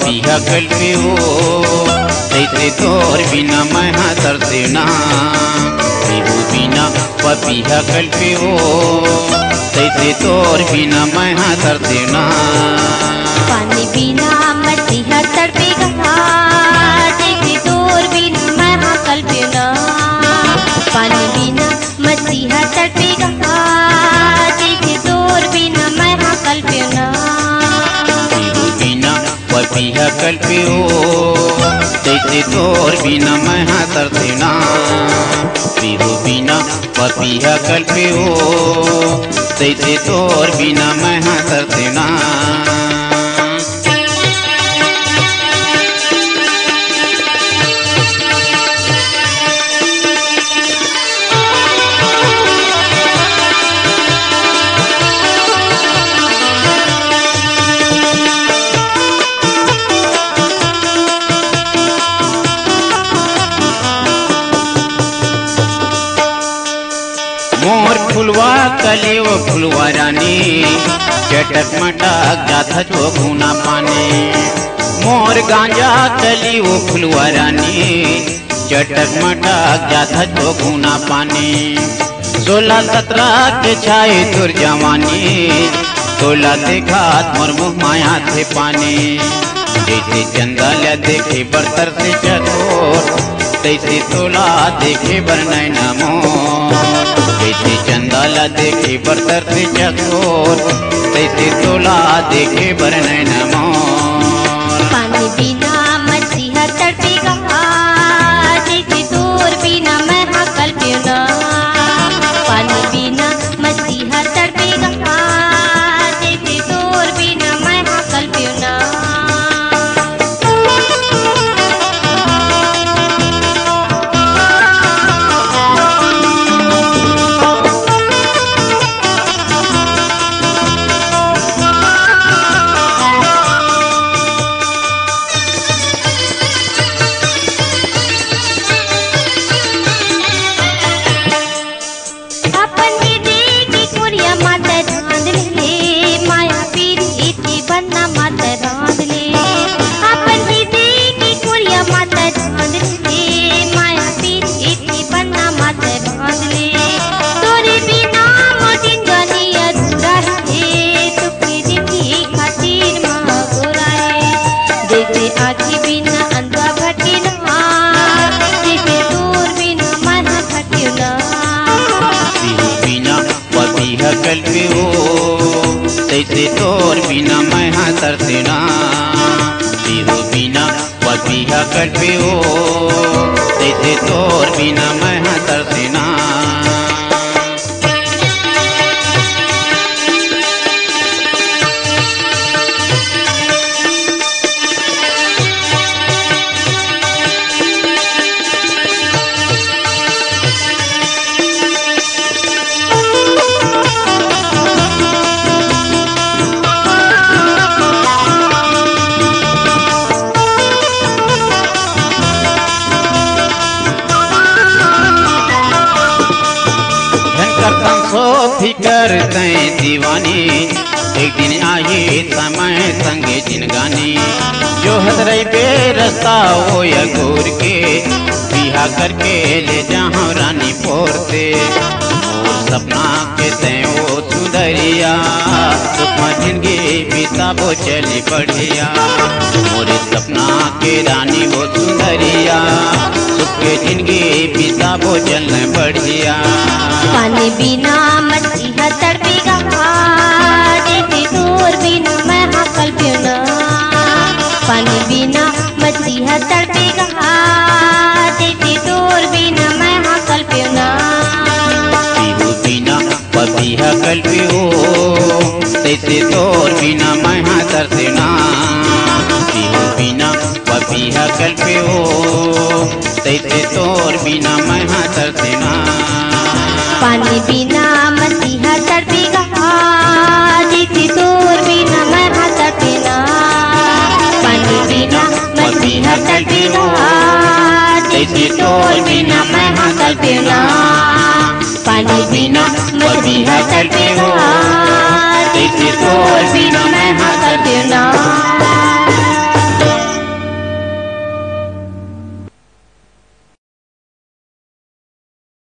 पपिया कल्पे हो तैसे तोर बिना मैं तरसेना पीहू बिना पपिया कल्पे हो तैसे तोर बिना मैं तरसेना पानी बिना मसीहा तड़पेगा जैसे तोर बिना मैं कल्पना पानी बिना मसीहा तड़पेगा जैसे तोर बिना मैं कल्पना पीहू बिना पपिया कल्पे हो तैसे तोर बिना मैं तरसेना पीहू बिना पपिया कल्पे हो तैसे तोर बिना मैं तरसेना मोर फुलवा कले वो फुलवा रानी चटक मटक जाता जो गुना पाने मोर गांजा कली वो फुलवा रानी चटक मटक जाता जो गुना पाने 16-17 के छाए तुर जवानी 16 देखा मोर मुँह माया थे पाने जैसे चंदालिया देखे बरतर से चकोर तैसे तोला देखे बर नैना मोर जैसे चंदाला देखे बरतर से चकोर तैसे तोला देखे बर नैना मोर पानी बिना मसीहा तड़पेगा जैसे तोर बिना मैं कल्पना पानी बिना मसीहा तड़पेगा जैसे तोर बिना मैं कल्पना कल्पे हो तैसे तोर बिना मैं तरसेना पीहू बिना पपिया कल्पे हो तैसे तोर बिना मैं तरसेना फिकर तय दीवानी एक दिन आए समय संगे जिनगानी जो हदरई बेरस्ता हो या गोर के बिहा करके ले जाऊं रानी पोरते मोर सपना के तय वो सुधरिया सुखमा जिंदगी बिता वो चली बढ़िया मोरे सपना के रानी वो सुधरिया सुख के जिंदगी बिता वो चलने बढ़िया पानी बिना मसीहा तड़पेगा जैसे तोर बिना मैं कल्पना पानी बिना मसीहा तड़पेगा जैसे तोर बिना मैं कल्पना पीहू बिना पपिया कल्पे हो तैसे तोर बिना मैं तरसेना पीहू बिना पपिया कल्पे हो तैसे तोर बिना मैं तरसेना पानी बिना मसीहा तड़पेगा जैसे तोर बिना मैं तड़पेना पानी बिना मसीहा तड़पेगा जैसे तोर बिना मैं कल्पना पानी बिना मसीहा तड़पेगा